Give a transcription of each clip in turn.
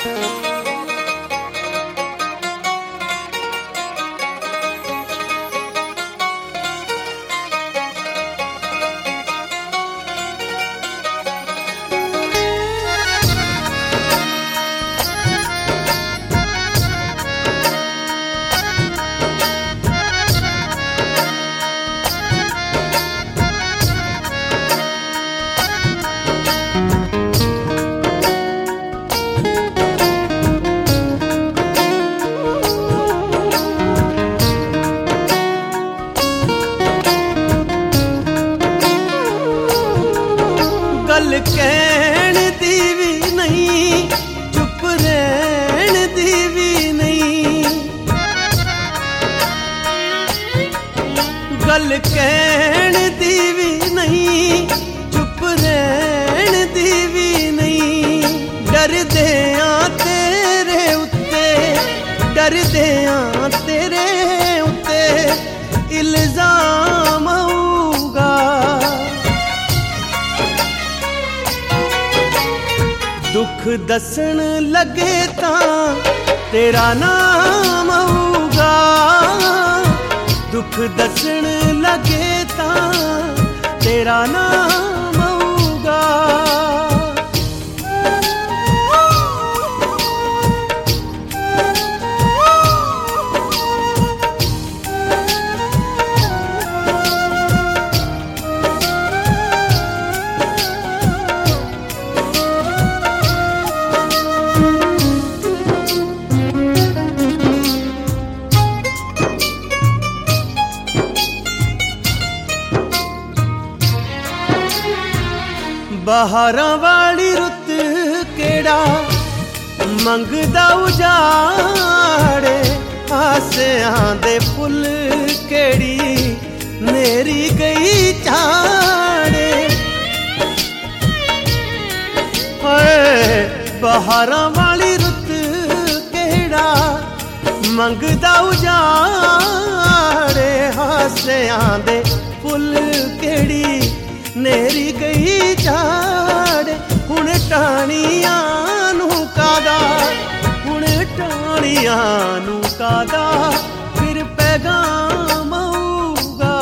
गल कहण दी भी नहीं, चुप रहण दी भी नहीं। गल कहण दी भी नहीं, चुप रहण दी भी नहीं। डरदे आ तेरे उत्ते, डरदे आ तेरे उत्ते इल्जाम होगा। दुख दसन लगे तां तेरा नाम होगा। दुख दसन लगे तां तेरा नाम होगा। बहारां वाली रुत केड़ा मंगदा उजाड़े। आसियां दे फुल केड़ी मेरी गई झाड़े। बहारां वाली रुत केड़ा मंगदा उजाड़े। आसियां दे फुल केड़ी नेरी गई झाड़। हुण टाणियां नू कादा, हुण टाणियां नू कादा फिर पैगाम आऊगा।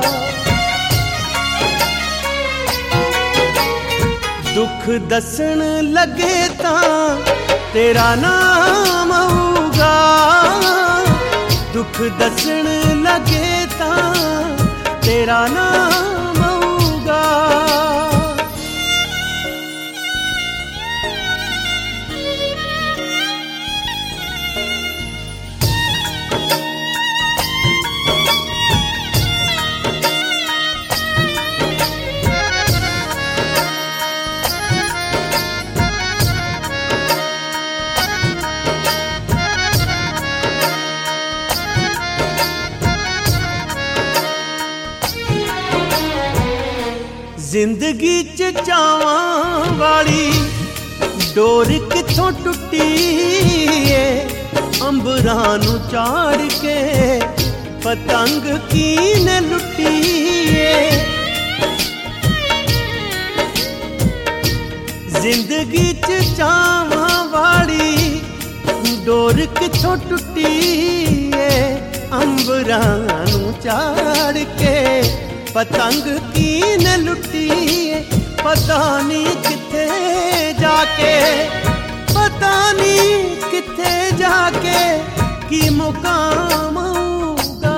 दुख दसन लगे तां तेरा नाम आऊगा। दुख दसन लगे तां तेरा नाम आऊगा। जिंदगी च चावां वाली डोर किथों टुटी है। अंबरां नू चाड़ के पतंग कीने लुटी है। जिंदगी च चावां वाली डोर किथों टुटी है। अंबरां नू चाड़ के पतंग कीने लुटी है। पता नहीं किथे जाके, पता नहीं किथे जाके की मुकाम होगा।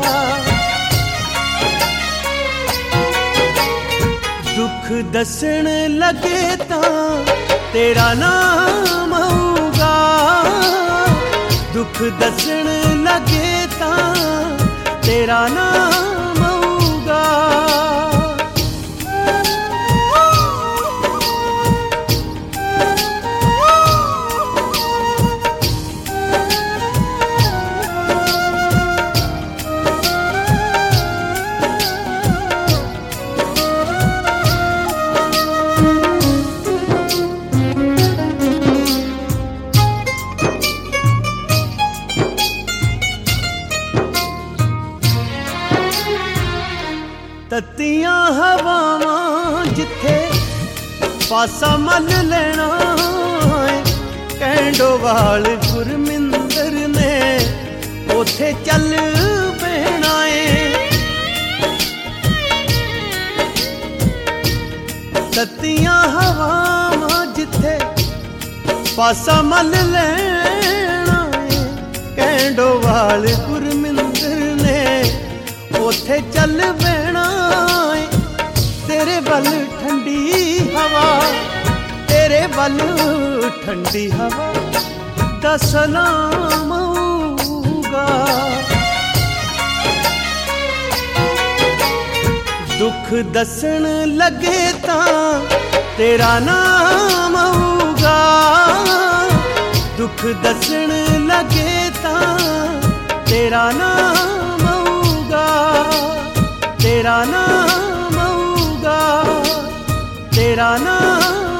दुख दसन लगे तां तेरा नाम होगा। दुख दसन लगे तां तेरा नाम होगा। तत्तियां हवावां जिथे पासा मल लेना है। कैंडोवाल गुरमिंदर ने उथे चल पैना ए। तत्तियां हवावां जिथे पासा मल लेना ए। कैंडोवाल गुरमिंदर ने उथे चल पैना ए। तेरे बल ठंडी हवा, तेरे बल ठंडी हवा दा सलाम होगा। दुख दसन लगे तां तेरा नाम होगा। दुख दसन लगे तां तेरा नाम होगा। तेरा नाम होगा, तेरा नाम